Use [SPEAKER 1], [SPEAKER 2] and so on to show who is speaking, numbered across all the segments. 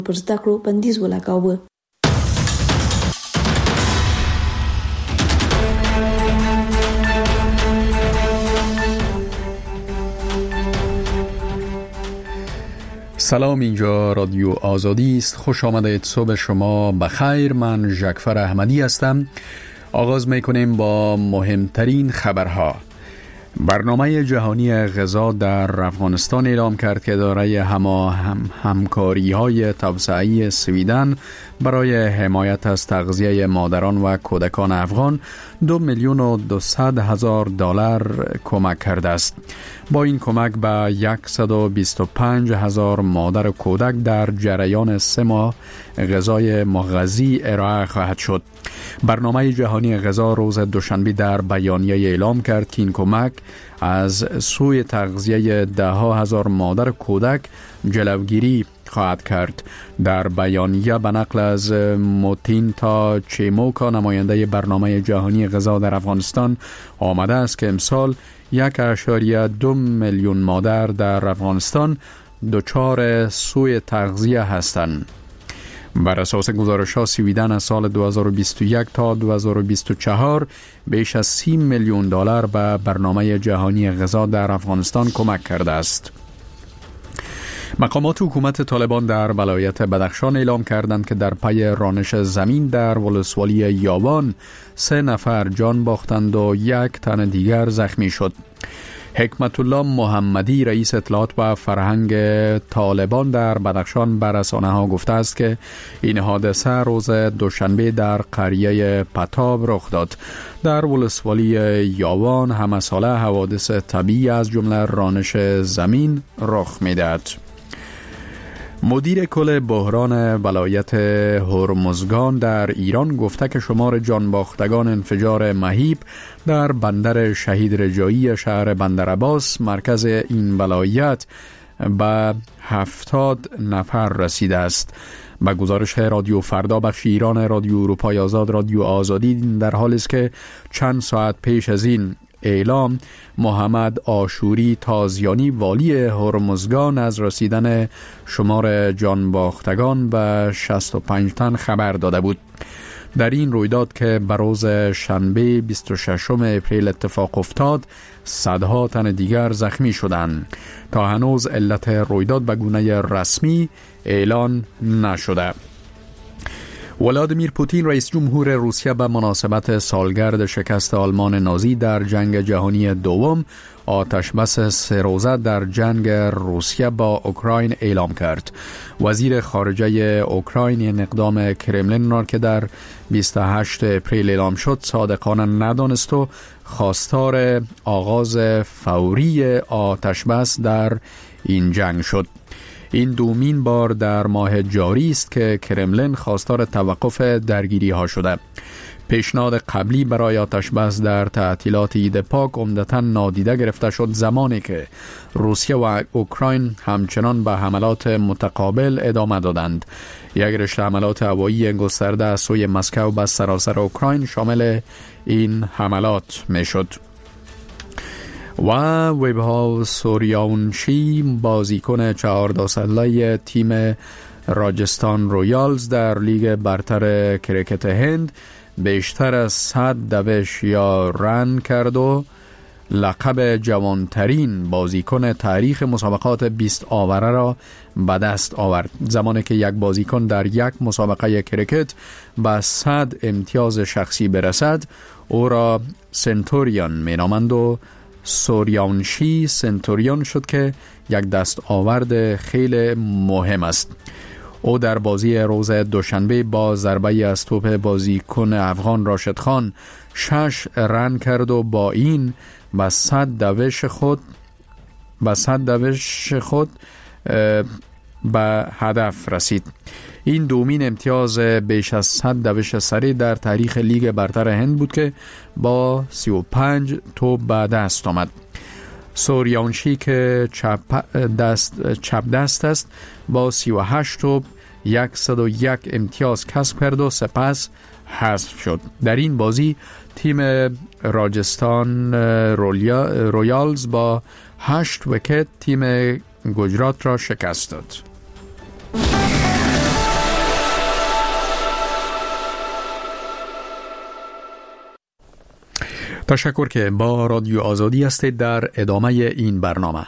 [SPEAKER 1] پر زده کړو بندیز ولګاوه.
[SPEAKER 2] سلام، اینجا رادیو آزادی است. خوش آمدید. صبح شما بخیر. من ژکفر احمدی هستم. آغاز میکنیم با مهمترین خبرها. برنامه جهانی غذا در افغانستان اعلام کرد که دارای همکاری‌های توسعه‌ای سویدن برای حمایت از تغذیه مادران و کودکان افغان 2,200,000 دلار کمک کرده است. با این کمک به 125,000 مادر و کودک در جریان 3 ماه غذای مغذی ارائه خواهد شد. برنامه جهانی غذا روز دوشنبه در بیانیه اعلام کرد که این کمک از سوی تغذیه 10,000 مادر و کودک جلوگیری خواهد کرد. در بیانیه به نقل از موتین تا چیموکا، نماینده برنامه جهانی غذا در افغانستان، آمده است که امسال 1.2 میلیون مادر در افغانستان دچار سوی تغذیه هستند. بر اساس گزارش‌ها، سویدن از سال 2021 تا 2024 بیش از 30 میلیون دلار به برنامه جهانی غذا در افغانستان کمک کرده است. مقامات حکومت طالبان در ولایت بدخشان اعلام کردند که در پی رانش زمین در ولسوالی یاوان 3 نفر جان باختند و 1 تن دیگر زخمی شد. حکمت الله محمدی، رئیس اطلاعات و فرهنگ طالبان در بدخشان، به رسانه‌ها گفته است که این حادثه روز دوشنبه در قریه پتاب رخ داد. در ولسوالی یاوان همه ساله حوادث طبیعی از جمله رانش زمین رخ می‌دهد. مدیر کل بحران ولایت هرمزگان در ایران گفته که شمار جانباختگان انفجار مهیب در بندر شهید رجایی شهر بندرعباس مرکز این ولایت به 70 نفر رسیده است. با گزارش رادیو فردا بخش ایران رادیو اروپای آزاد، رادیو آزادی در حالی است که چند ساعت پیش از این اعلام محمد آشوری تازیانی، والی هرمزگان، از رسیدن شمار جانباختگان به 65 تن خبر داده بود. در این رویداد که بر روز شنبه 26 اپریل اتفاق افتاد، صدها تن دیگر زخمی شدند. تا هنوز علت رویداد به گونه رسمی اعلان نشده. ولادیمیر پوتین، رئیس جمهور روسیه، به مناسبت سالگرد شکست آلمان نازی در جنگ جهانی دوم آتش بس 3 روزه در جنگ روسیه با اوکراین اعلام کرد. وزیر خارجه اوکراین این اقدام کرملین را که در 28 اپریل اعلام شد صادقانه ندانست و خواستار آغاز فوری آتش بس در این جنگ شد. این دومین بار در ماه جاری است که کرملین خواستار توقف درگیری ها شده. پیشنهاد قبلی برای آتش بس در تعطیلات عید پاک عمدتاً نادیده گرفته شد، زمانی که روسیه و اوکراین همچنان به حملات متقابل ادامه دادند. یک رشته حملات هوایی گسترده از سوی مسکو به سراسر اوکراین شامل این حملات می شد. و ویبها سوریاونشی، بازیکن 14 ساله تیم راجستان رویالز در لیگ برتر کرکت هند، بیشتر از 100 دوش یا رن کرد و لقب جوانترین بازیکن تاریخ مسابقات 20 آوره را به دست آورد. زمانی که یک بازیکن در یک مسابقه کرکت به 100 امتیاز شخصی برسد، او را سنتوریان می نامند و سوریاونشی سنتوریان شد که یک دست آورد خیلی مهم است. او در بازی روز دوشنبه با ضربه از توپ بازیکن افغان راشد خان 6 رن کرد و با این به 100 دوش خود به هدف رسید. این دومین امتیاز بیش از 100 دوش سری در تاریخ لیگ برتر هند بود که با 35 توپ به دست آمد. سوریاونشی که چپ دست است با 38 توپ 101 امتیاز کسب کرد و سپس حذف شد. در این بازی تیم راجستان رویالز با 8 ویکت تیم گجرات را شکست داد. تشکر که با رادیو آزادی هستید. در ادامه این برنامه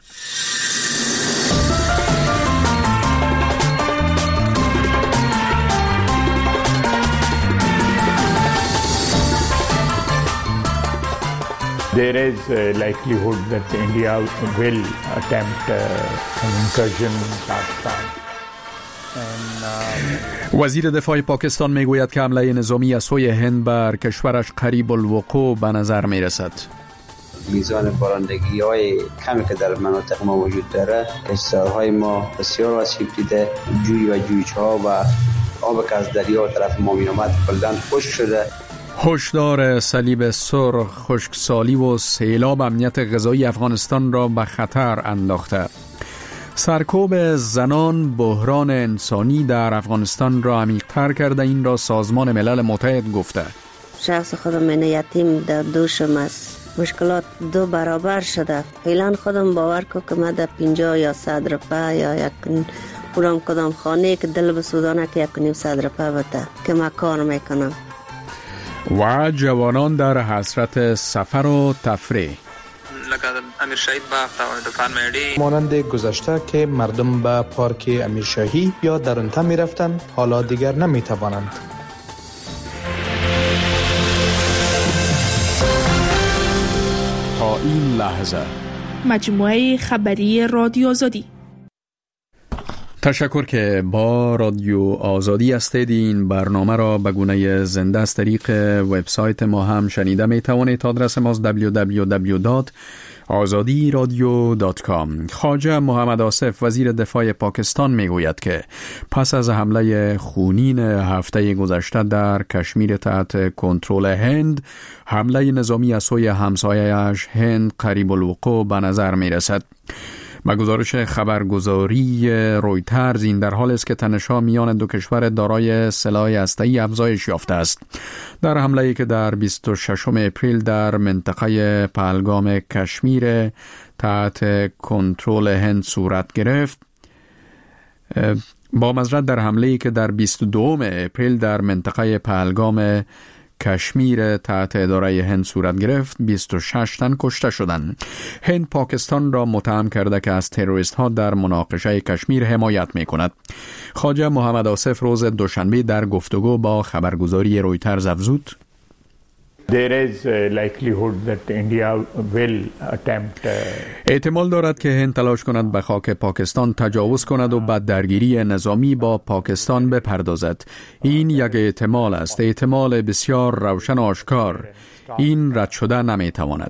[SPEAKER 3] There is a likelihood that India will attempt an incursion in Pakistan.
[SPEAKER 2] وزیر دفاع پاکستان میگوید که حمله نظامی از سوی هند بر کشورش قریب الوقوع به نظر میرسد.
[SPEAKER 4] میزان بارندگی های کمی که در مناطق ما وجود داره، کشتزارهای ما بسیار آسیب دیده، جوی و جویچه ها و آب که از دریا طرف ما می آمد کلاً خشک شده.
[SPEAKER 2] هشدار صلیب سرخ، خشکسالی و سیلاب امنیت غذایی افغانستان را به خطر انداخته. سرکوب زنان بحران انسانی در افغانستان را عمیق‌تر کرده. این را سازمان ملل متحد گفته.
[SPEAKER 5] شخص خودم من یتیم در دوشم است. مشکلات دو برابر شده. فعلا خودم باور کو که من در 50 یا 100 روپه یا یک کدام خانه که دل بسودانه که 1.5 روپه بده که من کار میکنم.
[SPEAKER 2] و جوانان در حسرت سفر و تفریح.
[SPEAKER 6] امیر شهید باغ تا دکان میری
[SPEAKER 7] مانند گذشته که مردم به پارک امیرشاهی یا درونتا می رفتند، حالا دیگر نمی توانند.
[SPEAKER 2] تا این لحظه
[SPEAKER 8] مجموعه خبری رادیو آزادی.
[SPEAKER 2] تشکر که با رادیو آزادی هستید. این برنامه را به گونه زنده از طریق وبسایت ما هم شنیده می توانید. آدرس ما www.azadiradio.com. خواجه محمد آصف وزیر دفاع پاکستان می گوید که پس از حمله خونین هفته گذشته در کشمیر تحت کنترل هند، حمله نظامی از سوی همسایه‌اش هند قریب الوقوع به نظر می رسد. با گزارش خبرگزاری رویترز، این در حال است که تنش‌ها میان دو کشور دارای سلاح هسته‌ای افزایش یافته است. در حمله‌ای که در 26 اپریل در منطقه پهلگام کشمیر تحت کنترل هند صورت گرفت، با مزرعه در حمله‌ای که در 22 اپریل در منطقه پهلگام کشمیر تحت اداره هند صورت گرفت، 26 تن کشته شدند. هند پاکستان را متهم کرده که از تروریست ها در مناقشه کشمیر حمایت می کند. خواجه محمد آصف روز دوشنبه در گفتگو با خبرگزاری رویترز افزود:
[SPEAKER 3] There is a likelihood that India will attempt
[SPEAKER 2] احتمال دارد که هند تلاش کند به خاک پاکستان تجاوز کند و به درگیری نظامی با پاکستان بپردازد. این یک احتمال است، احتمال بسیار روشن و آشکار. این رد شده نمیتواند.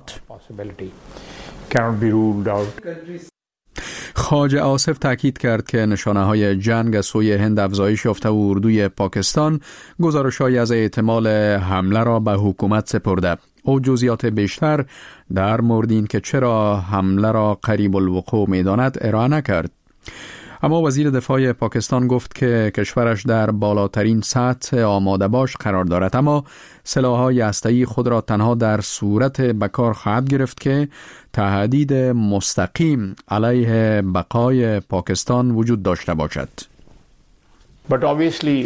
[SPEAKER 2] خواجه آصف تاکید کرد که نشانه‌های جنگ از سوی هند افزایش یافته و اردوی پاکستان گزارش‌هایی از احتمال حمله را به حکومت سپرده. او جزئیات بیشتر در مورد این که چرا حمله را قریب الوقوع می‌داند ارائه نکرد. اما وزیر دفاع پاکستان گفت که کشورش در بالاترین سطح آماده باش قرار دارد، اما سلاح‌های هسته‌ای خود را تنها در صورت به کار خواهد گرفت که تهدید مستقیم علیه بقای پاکستان وجود داشته باشد.
[SPEAKER 3] But obviously,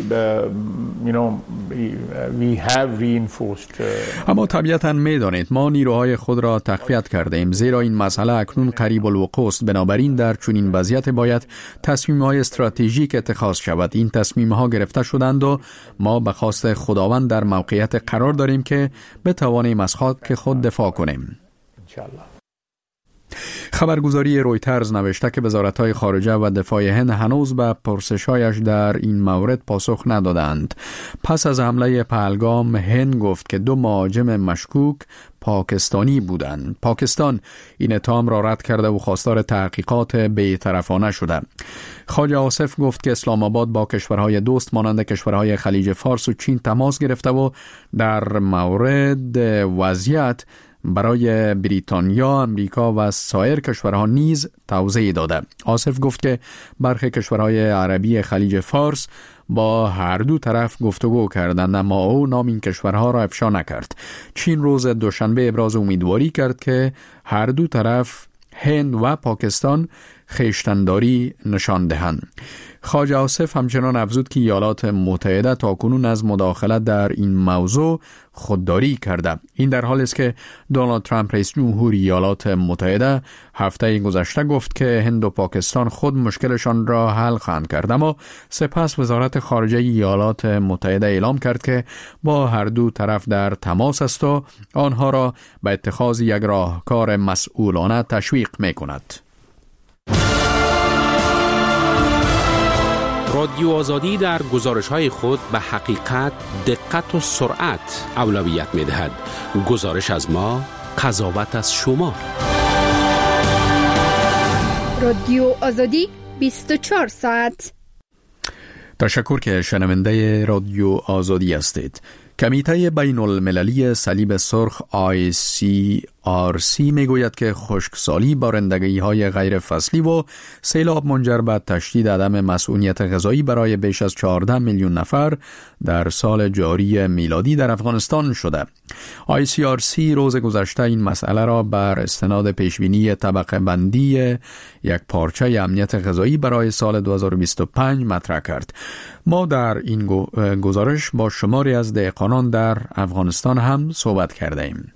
[SPEAKER 3] we have reinforced.
[SPEAKER 2] اما طبیعتاً می‌دانید ما نیروهای خود را تقویت کرده ایم، زیرا این مسئله اکنون قریب الوقوع است. بنابراین در چنین وضعیت باید تصمیم‌های استراتژیک اتخاذ شود. این تصمیم‌ها گرفته شدند و ما به خواست خداوند در موقعیت قرار داریم که بتوانیم از خاک خود دفاع کنیم.
[SPEAKER 3] انشاءالله.
[SPEAKER 2] خبرگزاری رویترز نوشته که وزارت‌های خارجه و دفاع هند هنوز به پرسش‌هایش در این مورد پاسخ ندادند. پس از حمله پهلگام، هند گفت که 2 مهاجم مشکوک پاکستانی بودند. پاکستان این اتهام را رد کرده و خواستار تحقیقات بی‌طرفانه شده. خواجه آصف گفت که اسلام آباد با کشورهای دوست مانند کشورهای خلیج فارس و چین تماس گرفته و در مورد وضعیت برای بریتانیا، امریکا و سایر کشورها نیز توضیح داده. آصف گفت که برخی کشورهای عربی خلیج فارس با هر دو طرف گفتگو کردند، اما او نام این کشورها را افشا نکرد. چین روز دوشنبه ابراز امیدواری کرد که هر دو طرف، هند و پاکستان، خویشتن‌داری نشان دهند. خواجه آصف همچنان افزود که ایالات متحده تاکنون از مداخلت در این موضوع خودداری کرده. این در حالی است که دونالد ترامپ رئیس جمهور ایالات متحده هفته گذشته گفت که هند و پاکستان خود مشکلشان را حل خواهند کرد، اما سپس وزارت خارجه ایالات متحده اعلام کرد که با هر دو طرف در تماس است و آنها را به اتخاذ یک راهکار مسئولانه تشویق می‌کند.
[SPEAKER 9] رادیو آزادی در گزارش‌های خود به حقیقت، دقت و سرعت اولویت می‌دهد. گزارش از ما، قضاوت از شما.
[SPEAKER 10] رادیو آزادی 24 ساعت.
[SPEAKER 2] تشکر که شنونده رادیو آزادی هستید. کمیته بین المللی صلیب سرخ ICRC میگوید که خشکسالی، بارندگی‌های غیر فصلی و سیلاب منجر به تشدید عدم مسئولیت غذایی برای بیش از 14 میلیون نفر در سال جاری میلادی در افغانستان شده. ICRC روز گذشته این مسئله را بر استناد پیشبینی طبقه بندی یک پارچه امنیت غذایی برای سال 2025 مطرح کرد. ما در این گزارش با شماری از دهقانان در افغانستان هم صحبت کرده ایم.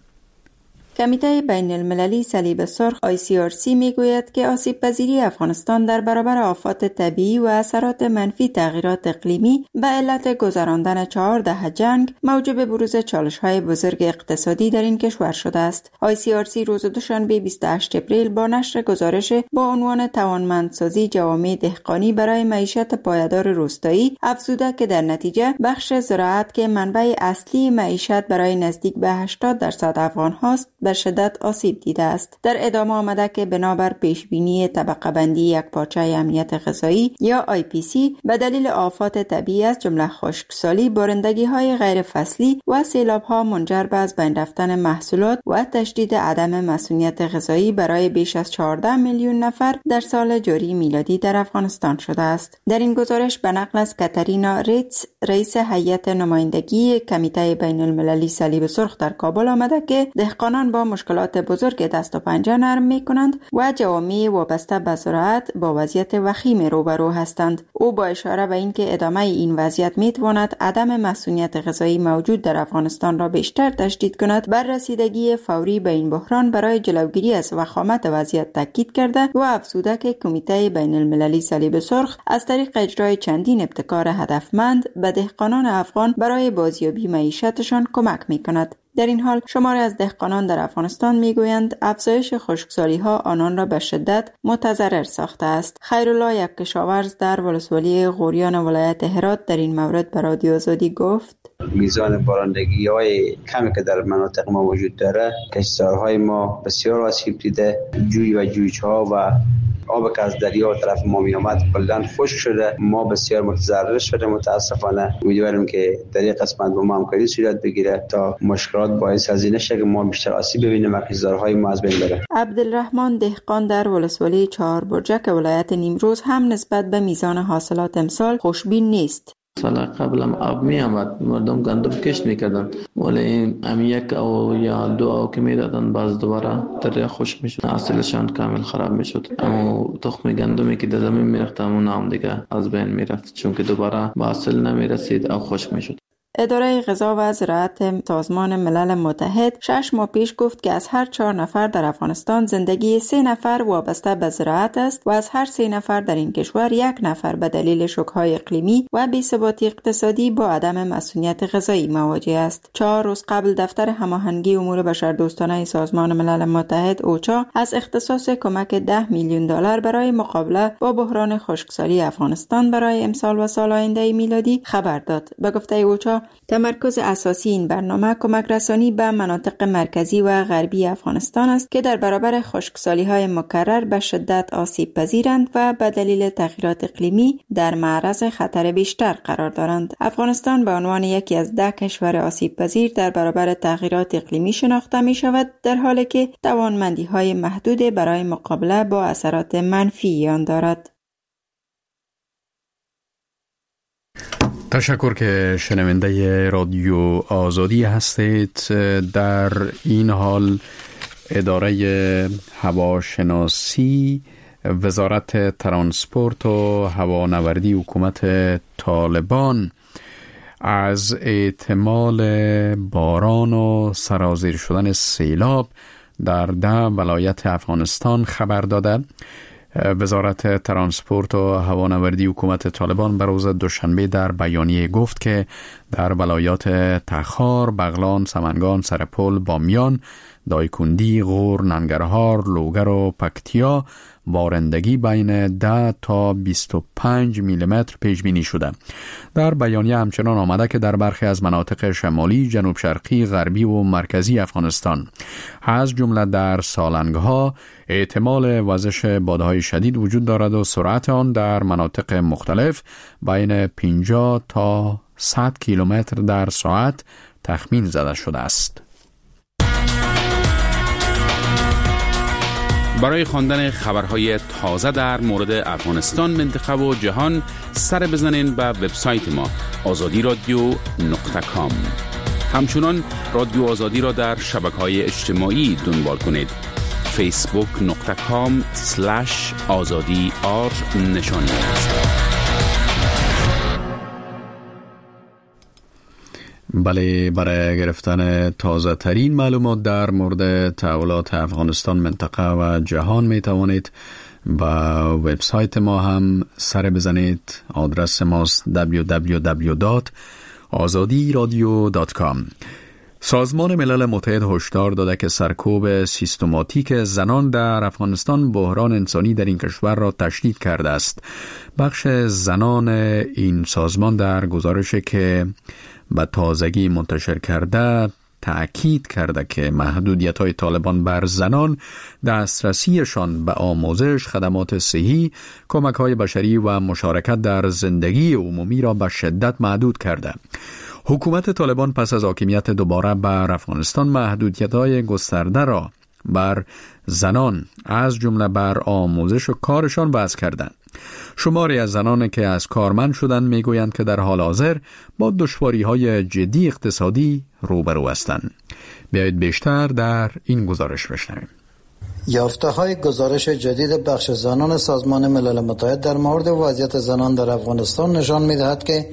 [SPEAKER 11] کمیته بین المللی صلیب سرخ ICRC میگوید که آسیب پذیری افغانستان در برابر آفات طبیعی و اثرات منفی تغییرات اقلیمی به علت گذراندن 4 دهه جنگ موجب بروز چالش‌های بزرگ اقتصادی در این کشور شده است. ICRC روز دوشنبه 28 اپریل با نشر گزارش با عنوان توانمندسازی جوامع دهقانی برای معیشت پایدار روستایی افزوده که در نتیجه بخش زراعت که منبع اصلی معیشت برای نزدیک به 80% افغان هاست به شدت آسیب دیده است. در ادامه آمده که بنابر پیشبینی طبقه بندی یک پارچه امنیت غذایی یا IPC به دلیل آفات طبیعی از جمله خشکسالی، بارندگی‌های غیر فصلی و سیلاب‌ها منجر به از بین رفتن محصولات و تشدید عدم مسئولیت غذایی برای بیش از 14 میلیون نفر در سال جاری میلادی در افغانستان شده است. در این گزارش به نقل از کاترینا ریتز، رئیس هیئت نمایندگی کمیته بین المللی صلیب سرخ در کابل آمده که دهقانان با مشکلات بزرگ دست و پنجه نرم می کنند و جوامع وابسته به زراعت با وضعیت وخیم روبرو هستند. او با اشاره به اینکه ادامه این وضعیت می تواند عدم مسئولیت غذایی موجود در افغانستان را بیشتر تشدید کند، بر رسیدگی فوری به این بحران برای جلوگیری از وخامت وضعیت تاکید کرده و افزوده که کمیته بین المللی صلیب سرخ از طریق اجرای چندین ابتکار هدفمند به دهقانان افغان برای بازیابی معیشتشان کمک می کند. در این حال شماری از دهقانان در افغانستان میگویند افزایش خشکسالی‌ها آنان را به شدت متضرر ساخته است. خیرالله، یک کشاورز در ولسوالی غوریان ولایت هرات، در این مورد به رادیو آزادی گفت:
[SPEAKER 4] میزان بارندگی‌های کمی که در مناطق ما وجود داره، کشتزارهای ما بسیار آسیب دیده. جوی و جویچه‌ها و آب که از دریا و طرف ما می آمد کلاً خشک شده. ما بسیار متضرر شده. متاسفانه امیدواریم که در این قسمت با ما همکاری صورت بگیره تا مشکلات باعث از این نشه که ما بیشتر آسیب ببینیم و کشتزارهای ما از بین بره.
[SPEAKER 11] عبدالرحمن دهقان در ولسوالی چهار برجک ولایت نیمروز هم نسبت به میزان حاصلات امسال خوشبین نیست.
[SPEAKER 12] سال قبلم آب می آمد، مردم گندم کشت میکردن، ولی این یک او یا دو او که میدادن باز دوباره دریا خشک میشد، حاصلشان کامل خراب میشد. اما تخم گندمی که در زمین میرفت اون هم دیگه از بین میرفت، چون که دوباره به حاصل نمیرسید او خشک میشد.
[SPEAKER 11] اداره غذا و زراعت سازمان ملل متحد 6 ماه پیش گفت که از هر 4 نفر در افغانستان زندگی 3 نفر وابسته به زراعت است و از هر 3 نفر در این کشور 1 نفر به دلیل شوک‌های اقلیمی و بی‌ثباتی اقتصادی با عدم مسئولیت غذایی مواجه است. 4 روز قبل دفتر هماهنگی امور بشردوستانه سازمان ملل متحد اوچا از اختصاص کمک $10 میلیون برای مقابله با بحران خشکسالی افغانستان برای امسال و سال آینده میلادی خبر داد. به گفته اوچا تمرکز اساسی این برنامه کمک رسانی به مناطق مرکزی و غربی افغانستان است که در برابر خشکسالی‌های مکرر به شدت آسیب پذیرند و به دلیل تغییرات اقلیمی در معرض خطر بیشتر قرار دارند. افغانستان به عنوان یکی از 10 کشور آسیب پذیر در برابر تغییرات اقلیمی شناخته می شود، در حالی که توانمندی‌های محدود برای مقابله با اثرات منفی آن دارد.
[SPEAKER 2] تشکر که شنونده رادیو آزادی هستید. در این حال اداره هواشناسی وزارت ترانسپورت و هوانوردی حکومت طالبان از احتمال باران و سرازیر شدن سیلاب در 10 ولایت افغانستان خبر داده. وزارت ترانسپورت و هوانوردی حکومت طالبان به روز دوشنبه در بیانیه گفت که در ولایات تخار، بغلان، سمنگان، سرپل، بامیان، دایکندی، غور، ننگرهار، لوگر و پکتیا بارندگی بین 10 تا 25 میلیمتر پیش بینی شده. در بیانیه همچنان آمده که در برخی از مناطق شمالی، جنوب شرقی، غربی و مرکزی افغانستان از جمله در سالنگ‌ها احتمال وزش بادهای شدید وجود دارد و سرعت آن در مناطق مختلف بین 50 تا 100 کیلومتر در ساعت تخمین زده شده است.
[SPEAKER 9] برای خواندن خبرهای تازه در مورد افغانستان، منطقه و جهان سر بزنین به وبسایت ما azadiradio.com. همچنان رادیو آزادی را در شبکه‌های اجتماعی دنبال کنید. facebook.com/azadi_r نشانی است.
[SPEAKER 2] بله، برای گرفتن تازه ترین معلومات در مورد تحولات افغانستان، منطقه و جهان می توانید با وبسایت ما هم سر بزنید. آدرس ماست www.azadiradio.com. سازمان ملل متحد هشدار داده که سرکوب سیستماتیک زنان در افغانستان بحران انسانی در این کشور را تشدید کرده است. بخش زنان این سازمان در گزارشی که به تازگی منتشر کرده تأکید کرده که محدودیت‌های طالبان بر زنان دسترسیشان به آموزش، خدمات صحی، کمک‌های بشری و مشارکت در زندگی عمومی را به شدت محدود کرده. حکومت طالبان پس از حاکمیت دوباره بر افغانستان محدودیت‌های گسترده را بر زنان از جمله بر آموزش و کارشان وضع کردند. شماری از زنان که از کارمند شدند میگویند که در حال حاضر با دشواری‌های جدی اقتصادی روبرو هستند. بیایید بیشتر در این گزارش بشنویم.
[SPEAKER 13] یافته‌های گزارش جدید بخش زنان سازمان ملل متحد در مورد وضعیت زنان در افغانستان نشان می‌دهد که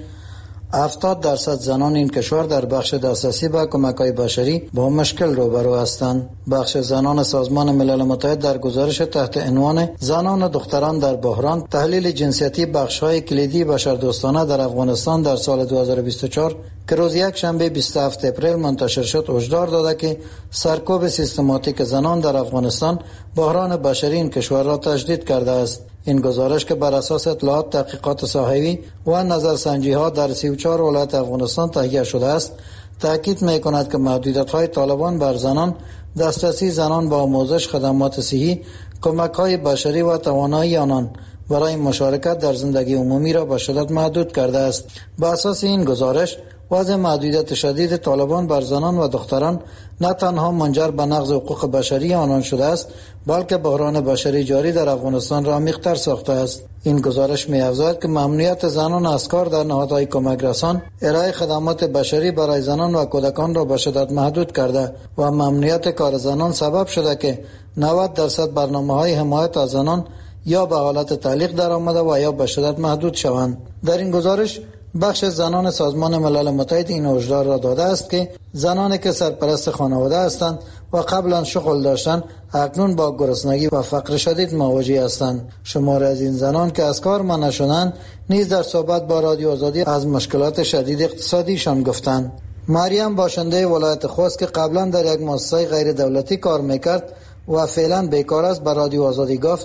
[SPEAKER 13] 70% زنان این کشور در بخش دسترسی به کمک‌های بشری با مشکل روبرو هستند. بخش زنان سازمان ملل متحد در گزارش تحت عنوان زنان و دختران در بحران، تحلیل جنسیتی بخش‌های کلیدی بشردوستانه در افغانستان در سال 2024 که روز یک شنبه 27 اپریل منتشر شد، هشدار داده که سرکوب سیستماتیک زنان در افغانستان بحران بشری این کشور را تشدید کرده است. این گزارش که بر اساس اطلاعات تحقیقات ساحوی و نظرسنجی‌ها در 34 ولایت افغانستان تهیه شده است، تأکید می‌کند که محدودیت‌های طالبان بر زنان، دسترسی زنان به آموزش، خدمات صحی، کمک‌های بشری و توانایی آنان برای مشارکت در زندگی عمومی را به شدت محدود کرده است. بر اساس این گزارش، وضع محدودیت شدید طالبان بر زنان و دختران نه تنها منجر به نقض حقوق بشری آنان شده است، بلکه بحران بشری جاری در افغانستان را عمیق‌تر ساخته است. این گزارش می‌افزاید که ممنوعیت زنان از کار در نهادهای کمک رسان، ارائه خدمات بشری برای زنان و کودکان را به شدت محدود کرده و ممنوعیت کار زنان سبب شده که 90% برنامه‌های حمایت از زنان یا به حالت تعلیق درآمده و یا به شدت محدود شوند. در این گزارش بخش زنان سازمان ملل متحد این هشدار را داده است که زنانی که سرپرست خانواده هستند و قبلا شغل داشتند اکنون با گرسنگی و فقر شدید مواجه هستند. شماری از این زنان که از کار منع شدند نیز در صحبت با رادیو آزادی از مشکلات شدید اقتصادیشان گفتند. مریم باشنده ولایت خوست که قبلا در یک مؤسسه غیر دولتی کار میکرد و فعلا بیکار است، به رادیو آزادی گفت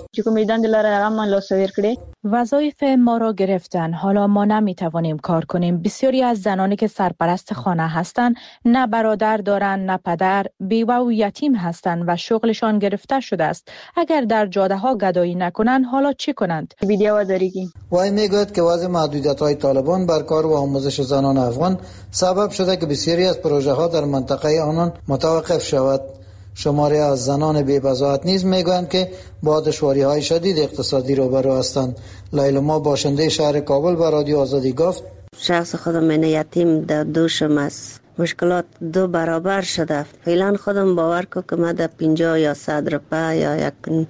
[SPEAKER 14] وظایف ما را گرفتن، حالا ما نمیتوانیم کار کنیم. بسیاری از زنانی که سرپرست خانه هستند نه برادر دارند نه پدر، بیوه و یتیم هستند و شغلشان گرفته شده است. اگر در جاده ها گدایی نکنند حالا چی کنند؟
[SPEAKER 13] وای میگوید که وضع محدودیت های طالبان بر کار و آموزش زنان افغان سبب شده که بسیاری از پروژه ها در منطقه آنان متوقف شود. شماری از زنان بی‌بضاعت نیز میگویند که با دشواری‌های شدید اقتصادی روبرو هستند. لیلا باشنده شهر کابل به رادیو آزادی گفت
[SPEAKER 5] شخص خودم من یتیم در دوشم است. مشکلات 2 برابر شده. فعلا خودم باور کنم که من در 50 یا 100 روپیه یا یک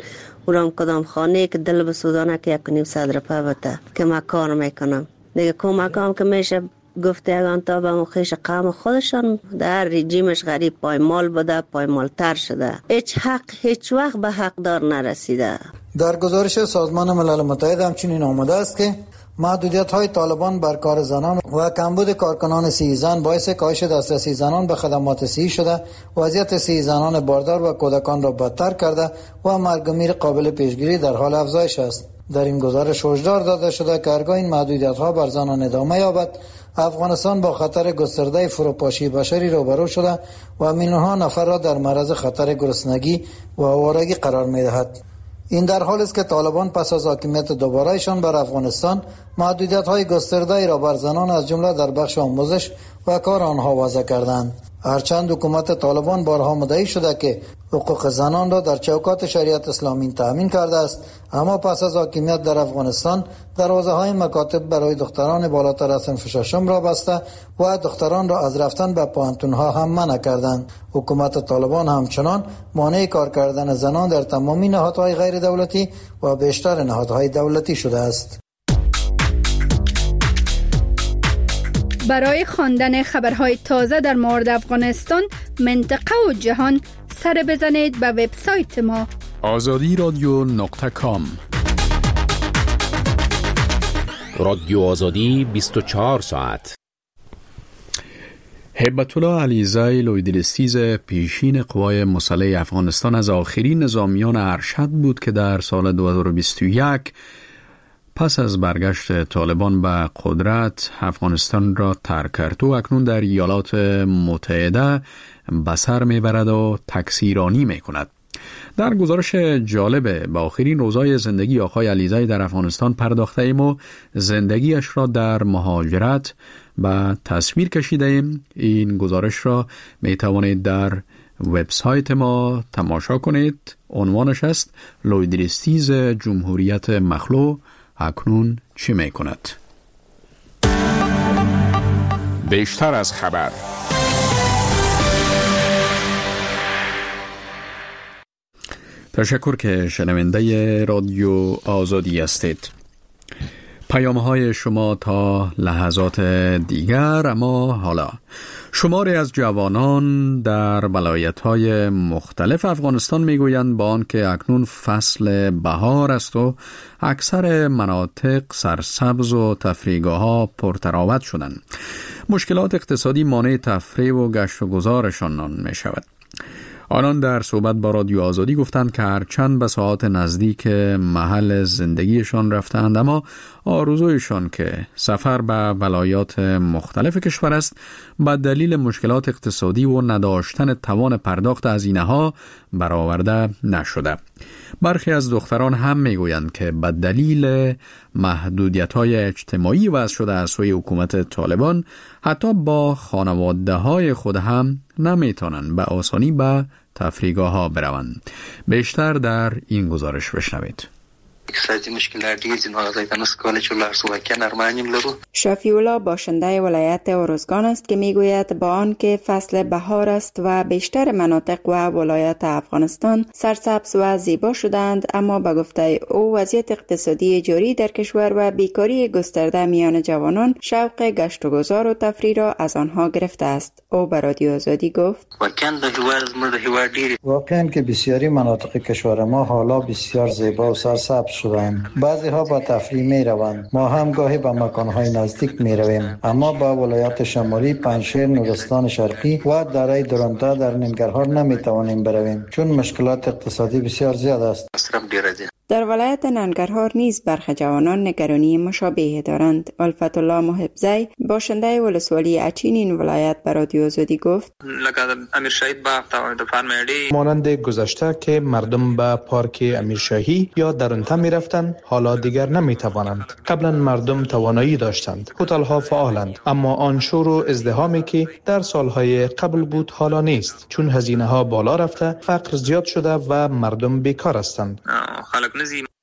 [SPEAKER 5] اونم کدام خانه که دل بسودانه که 1.5 روپیه بده که من کار میکنم دیگه کمک هم که میشه گفته اگان تا به مخیش قوم خودشان در رژیمش غریب پایمال بوده پایمال تر شده هیچ وقت به حقدار نرسیده.
[SPEAKER 13] در گزارش سازمان ملل متحد همچنین آمده است که محدودیت های طالبان بر کار زنان و کمبود کارکنان صحی زن باعث کاهش دسترسی زنان به خدمات صحی شده، وضعیت صحی زنان باردار و کودکان را بدتر کرده و مرگ و میر قابل پیشگیری در حال افزایش است. در این گزارش هشدار داده شده که هرگاه این محدودیت ها بر زنان ادامه یابد، افغانستان با خطر گسترده فروپاشی بشری روبرو شده و میلیون‌ها نفر را در معرض خطر گرسنگی و آوارگی قرار می‌دهد. این در حالی است که طالبان پس از حاکمیت دوباره‌شان بر افغانستان محدودیت‌های گسترده‌ای را بر زنان از جمله در بخش آموزش و کار آنها وضع کردند. هرچند حکومت طالبان بارها مدعی شده که حقوق زنان را در چوکات شریعت اسلامی تأمین کرده است، اما پس از حاکمیت در افغانستان دروازه‌های مکاتب برای دختران بالاتر از صنف ششم را بسته و دختران را از رفتن به پوهنتون‌ها هم منع کردند. حکومت طالبان همچنان مانع کار کردن زنان در تمامی نهادهای غیر دولتی و بیشتر نهادهای دولتی شده است.
[SPEAKER 10] برای خواندن خبرهای تازه در مورد افغانستان، منطقه و جهان سر بزنید به وبسایت ما
[SPEAKER 2] azadiradyo.com.
[SPEAKER 9] رادیو آزادی 24 ساعت.
[SPEAKER 2] هیبت الله علیزی لویدرستیز پیشین قوای مسلح افغانستان از آخرین نظامیان ارشد بود که در سال 2021 پس از برگشت طالبان به قدرت افغانستان را ترک کرد و اکنون در ایالات متحده به سر میبرد و تکثیرانی میکند. در گزارش جالب به آخرین روزهای زندگی آقای علیزی در افغانستان پرداخته ایم و زندگیش را در مهاجرت به تصویر کشیده ایم. این گزارش را می توانید در وبسایت ما تماشا کنید. عنوانش است لویدرستیز جمهوریت مخلوع اکنون چی می کند؟
[SPEAKER 15] بیشتر از خبر.
[SPEAKER 2] تشکر که شنونده رادیو آزادی هستید. پیام‌های شما تا لحظات دیگر. اما حالا شماری از جوانان در ولایت‌های مختلف افغانستان میگویند با آنکه اکنون فصل بهار است و اکثر مناطق سرسبز و تفریحگاه‌ها پرتراوت شدند، مشکلات اقتصادی مانع تفریح و گشت و گذارشان می‌شود. آنان در صحبت با رادیو آزادی گفتند که هرچند به ساعات نزدیک محل زندگیشان رفتند، اما آرزویشان که سفر به ولایات مختلف کشور است به دلیل مشکلات اقتصادی و نداشتن توان پرداخت هزینه‌ها برآورده نشده. برخی از دختران هم میگویند که به دلیل محدودیت‌های اجتماعی وضع شده از سوی حکومت طالبان حتی با خانواده‌های خود هم نمیتونن به آسانی به تفریحگاه‌ها بروند. بیشتر در این گزارش بشنوید.
[SPEAKER 11] شفیع الله باشنده ولایت ارزگان است که میگوید با آنکه فصل بهار است و بیشتر مناطق و ولایات افغانستان سرسبز و زیبا شدند، اما به گفته او وضعیت اقتصادی جاری در کشور و بیکاری گسترده میان جوانان شوق گشت و گذار و تفریح را از آنها گرفته است. او به رادیو آزادی گفت
[SPEAKER 13] واقعاً که بسیاری مناطق کشور ما حالا بسیار زیبا و سرسبز شدند. بعضی ها با تفریح می روند. ما هم گاهی به مکانهای نزدیک می رویم، اما با ولایات شمالی، پنجشیر، نورستان شرقی و دره درونتا در ننگرهار نمی توانیم برویم چون مشکلات اقتصادی بسیار زیاد است.
[SPEAKER 11] در ولایت ننگرهار نیز برخی جوانان نگرانی مشابه دارند. الفت الله محبزی باشنده ولسوالی اچین این ولایت به رادیو آزادی گفت
[SPEAKER 7] مانند گذشته که مردم به پارک امیرشاهی یا درونتا می رفتند، حالا دیگر نمی توانند. قبلا مردم توانایی داشتند، هتل ها فعالند، اما آن شور و ازدحامی که در سالهای قبل بود حالا نیست، چون هزینه ها بالا رفته، فقر زیاد شده و مردم بیکار هستند.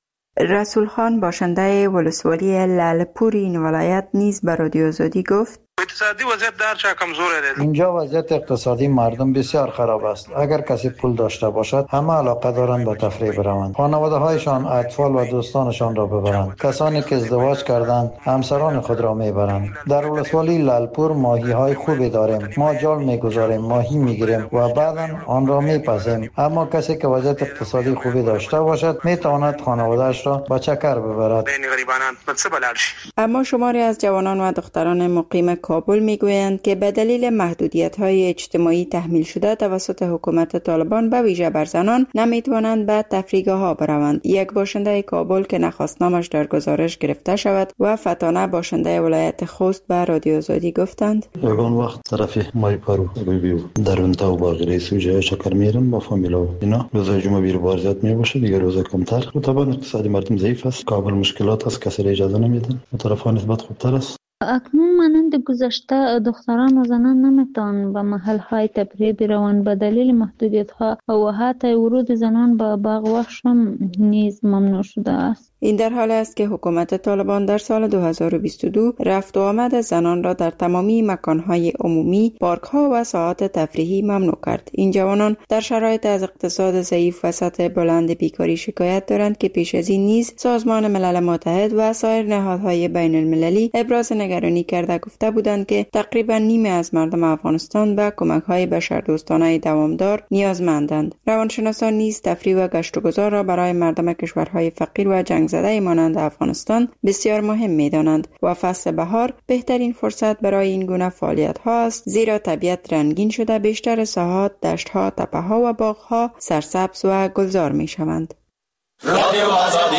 [SPEAKER 11] رسول خان باشنده ولسوالی لاله‌پور این ولایت نیز به رادیو آزادی گفت
[SPEAKER 6] اقتصادی وضعیت در چه کمزوره ده.
[SPEAKER 13] اینجا وضعیت اقتصادی مردم بسیار خراب است. اگر کسی پول داشته باشد همه علاقه دارند به تفریح بروند. خانواده هایشان اطفال و دوستانشان را ببرند. کسانی که ازدواج کردند همسران خود را میبرند. در ولسوالی لالپور ماهی های خوبی داریم. ما جال میگذاریم، ماهی میگیریم و بعدا آن را میپزیم. اما کسی که وضعیت اقتصادی خوبی داشته باشد میتواند خانواده‌اش را به چکر ببرد.
[SPEAKER 11] اما شماری از جوانان و دختران مقیم کابل میگویند که به دلیل محدودیت‌های اجتماعی تحمیل شده توسط حکومت طالبان به ویژه بر زنان نمیتوانند به تفریحگاه‌ها بروند. یک باشنده کابل که نخواست نامش در گزارش گرفته شود و فتانه باشنده ولایت خوست به رادیو آزادی گفتند:
[SPEAKER 16] یگان وقت طرف مای پارو بیو در اونتا و باقی سوجه چکر میرم با فامیلا و اینا. روزای جمعه بیر بار زیاد میباشه، دیگه روزای کمتر. و طبعا اقتصادی مردم ضعیف است. کابل مشکلات است، کسی اجازه نمیدن. و طرفا نسبت خوبتر است.
[SPEAKER 17] اکنون مانند گذشته دختران و زنان نمیتوانند به محل‌های تفریح بروند به دلیل محدودیت‌ها و حتی ورود زنان به باغ وحش هم نیز ممنوع شده است.
[SPEAKER 11] این در حال است که حکومت طالبان در سال 2022 رفت و آمد زنان را در تمامی مکان‌های عمومی، پارک‌ها و ساحات تفریحی ممنوع کرد. این جوانان در شرایط از اقتصاد ضعیف و سطح بلند بیکاری شکایت دارند که پیش از این نیز سازمان ملل متحد و سایر نهادهای بین المللی ابراز نگرانی کرده گفته بودند که تقریبا نیمه از مردم افغانستان به کمک‌های بشردوستانه دوامدار نیازمندند. روانشناسان نیز تفریح و گشت و گذار را برای مردم کشورهای فقیر و جنگ زده مانند افغانستان بسیار مهم می‌دانند و فصل بهار بهترین فرصت برای این گونه فعالیت‌ها است، زیرا طبیعت رنگین شده بیشتر ساحات، دشت‌ها، تپه‌ها و باغ‌ها سرسبز و گلزار می‌شوند. رادیو آزادی.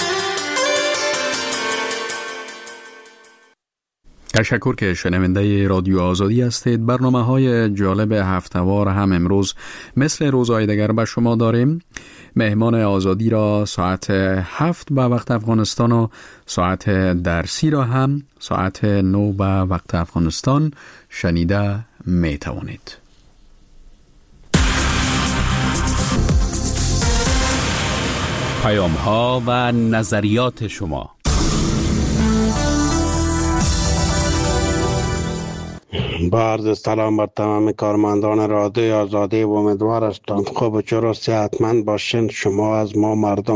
[SPEAKER 2] تشکر که شنونده رادیو آزادی هستید. برنامه‌های جالب هفته‌وار هم امروز مثل روزهای دیگر به شما داریم. مهمان آزادی را ساعت 7 به وقت افغانستان و ساعت درسی را هم ساعت 9 به وقت افغانستان شنیده می توانید.
[SPEAKER 9] پیام‌ها و نظریات شما.
[SPEAKER 18] با عرض سلام بر تمام کارمندان رادیو آزادی و امیدوار هستم خوب و چرا صحتمند باشین. شما از ما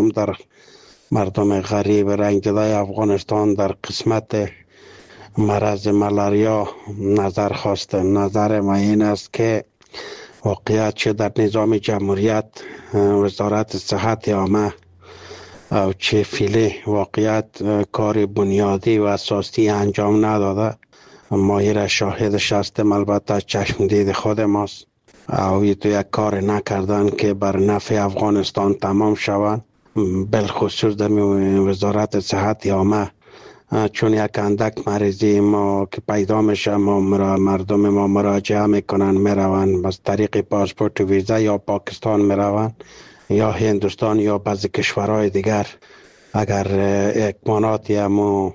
[SPEAKER 18] مردم غریب رنگ‌زده افغانستان در قسمت مرض ملاریا نظر خواستم. نظر ما این است که واقعیت چه در نظام جمهوریت وزارت صحت عامه او چه فعلی واقعیت کار بنیادی و اساسی انجام نداده. ماهر شاهدش هستم، البته چشم دید خود ماست. او تو یک کار نکردن که بر نفع افغانستان تمام شود، بالخصوص در وزارت صحت عامه، چون یک اندک مریضی ما که پیدا میشه مردم ما مراجعه میکنن میرون بس طریق پاسپورت و ویزا یا پاکستان میرون یا هندوستان یا بعضی کشورهای دیگر. اگر اکماناتی همو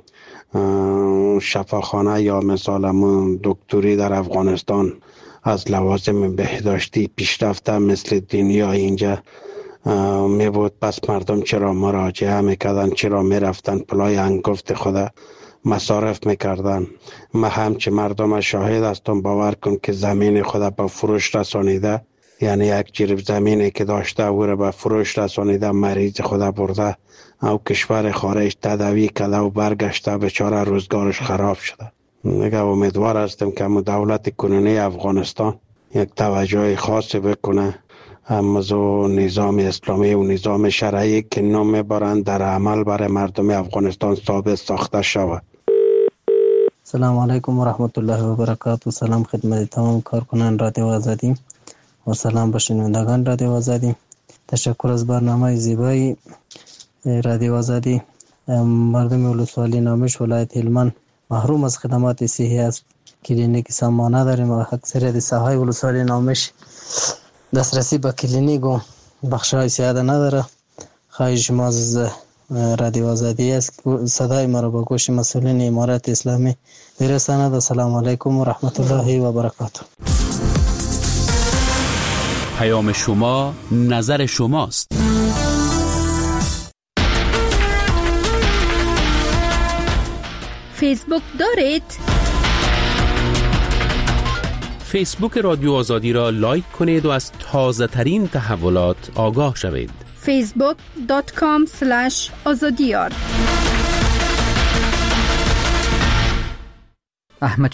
[SPEAKER 18] شفاخانه یا مثال همون دکتری در افغانستان از لوازم بهداشتی پیشرفته مثل دنیا اینجا می بود، پس مردم چرا مراجعه میکردن، چرا میرفتن پلای انگفت خود مصارف میکردن. ما همچه مردم شاهد هستم، باور کن که زمین خود به فروش رسانیده، یعنی یک جریب زمینی که داشته او را به فروش رسانیده، مریض خود برده او کشور خارج تداوی کرده و برگشته، بیچاره روزگارش خراب شده. میگم امیدوار هستم که دولت کنونی افغانستان یک توجه خاصی بکنه امازو نظام اسلامی و نظام شرعی که نام میبرند در عمل برای مردم افغانستان ثابت ساخته شود.
[SPEAKER 19] سلام علیکم و رحمت الله و برکاته. سلام خدمت تمام کارکنان رادیو آزادی و سلام به شنوندگان رادیو آزادی. تشکر از برنامه زیبای رادیو آزادی. مردم ولسوالی نامش ولایت هلمند محروم از خدمات صحی است. کلینیک سامانه داریم و اکثریت ساحای ولسوالی نامش دسترسی به کلینیک و بخش‌های سیاده نداره. خواهش ما از رادیو آزادی است صدای ما را به گوش مسئولین امارت اسلامی برساند. السلام علیکم و رحمت الله و برکاته.
[SPEAKER 9] پیام شما نظر شماست.
[SPEAKER 10] فیسبوک دارید؟
[SPEAKER 9] فیسبوک رادیو آزادی را لایک کنید و از تازه ترین تحولات آگاه شوید.
[SPEAKER 10] facebook.com/azadiyar.
[SPEAKER 2] احمد